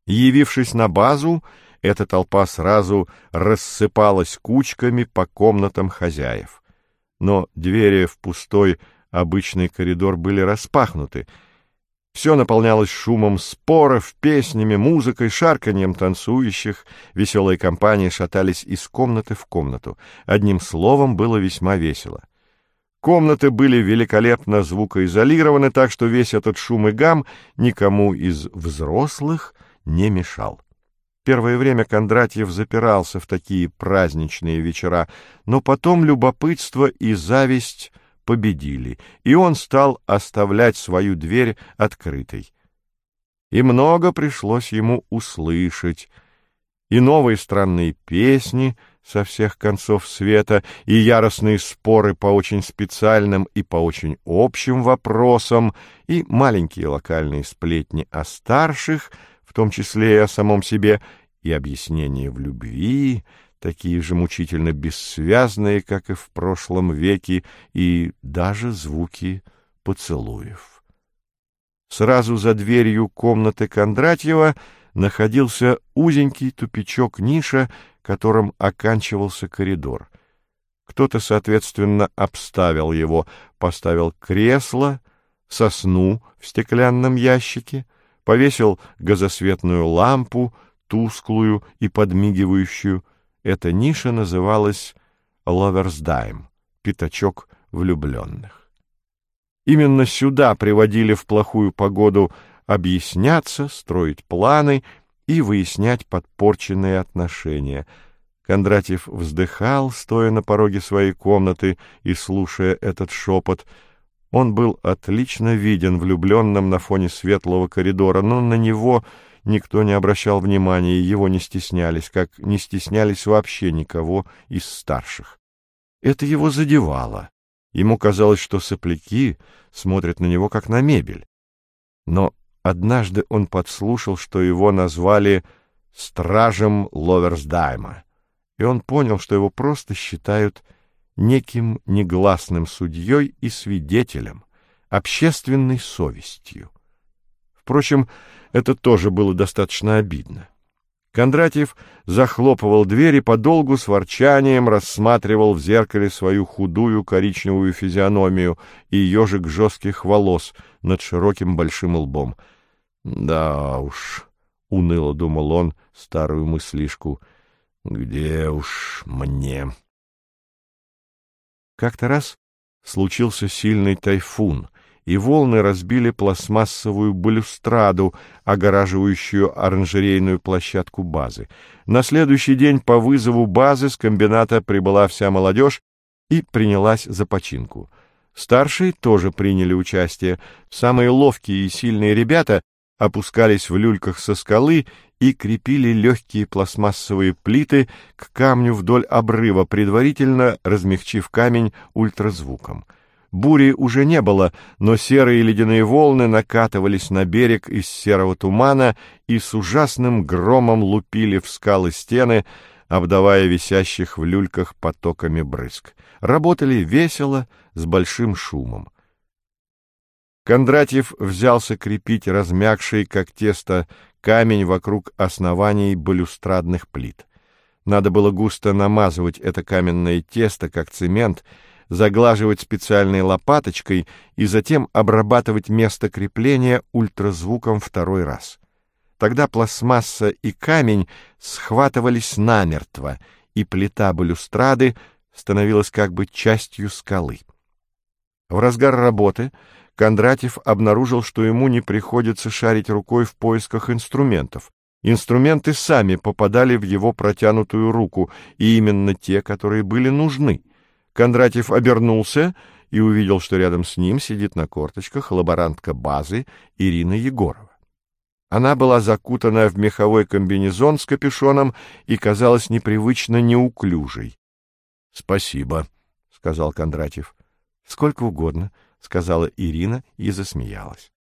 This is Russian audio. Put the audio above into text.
Явившись на базу, эта толпа сразу рассыпалась кучками по комнатам хозяев. Но двери в пустой обычный коридор были распахнуты. Все наполнялось шумом споров, песнями, музыкой, шарканьем танцующих. Веселые компании шатались из комнаты в комнату. Одним словом, было весьма весело. Комнаты были великолепно звукоизолированы, так что весь этот шум и гам никому из взрослых не мешал. Первое время Кондратьев запирался в такие праздничные вечера, но потом любопытство и зависть победили, и он стал оставлять свою дверь открытой. И много пришлось ему услышать, и новые странные песни со всех концов света, и яростные споры по очень специальным и по очень общим вопросам, и маленькие локальные сплетни о старших, в том числе и о самом себе, и объяснения в любви, такие же мучительно бессвязные, как и в прошлом веке, и даже звуки поцелуев. Сразу за дверью комнаты Кондратьева находился узенький тупичок-ниша, которым оканчивался коридор. Кто-то, соответственно, обставил его, поставил кресло, сосну в стеклянном ящике, повесил газосветную лампу, тусклую и подмигивающую. Эта ниша называлась «Ловерсдайм» — пятачок влюбленных. Именно сюда приводили в плохую погоду объясняться, строить планы и выяснять подпорченные отношения. Кондратьев вздыхал, стоя на пороге своей комнаты и слушая этот шепот. Он был отлично виден влюбленным на фоне светлого коридора, но на него никто не обращал внимания, его не стеснялись, как не стеснялись вообще никого из старших. Это его задевало. Ему казалось, что сопляки смотрят на него как на мебель. Но однажды он подслушал, что его назвали «стражем Ловерсдайма», и он понял, что его просто считают неким негласным судьей и свидетелем, общественной совестью. Впрочем, это тоже было достаточно обидно. Кондратьев захлопывал дверь и подолгу с ворчанием рассматривал в зеркале свою худую коричневую физиономию и ежик жестких волос над широким большим лбом. «Да уж», — уныло думал он старую мыслишку, — «где уж мне?» Как-то раз случился сильный тайфун, и волны разбили пластмассовую балюстраду, огораживающую оранжерейную площадку базы. На следующий день по вызову базы с комбината прибыла вся молодежь и принялась за починку. Старшие тоже приняли участие. Самые ловкие и сильные ребята опускались в люльках со скалы и крепили легкие пластмассовые плиты к камню вдоль обрыва, предварительно размягчив камень ультразвуком. Бури уже не было, но серые ледяные волны накатывались на берег из серого тумана и с ужасным громом лупили в скалы стены, обдавая висящих в люльках потоками брызг. Работали весело, с большим шумом. Кондратьев взялся крепить размягший, как тесто, камень вокруг оснований балюстрадных плит. Надо было густо намазывать это каменное тесто, как цемент, заглаживать специальной лопаточкой и затем обрабатывать место крепления ультразвуком второй раз. Тогда пластмасса и камень схватывались намертво, и плита балюстрады становилась как бы частью скалы. В разгар работы Кондратьев обнаружил, что ему не приходится шарить рукой в поисках инструментов. Инструменты сами попадали в его протянутую руку, и именно те, которые были нужны. Кондратьев обернулся и увидел, что рядом с ним сидит на корточках лаборантка базы Ирина Егорова. Она была закутана в меховой комбинезон с капюшоном и казалась непривычно неуклюжей. — Спасибо, — сказал Кондратьев. — Сколько угодно, — сказала Ирина и засмеялась.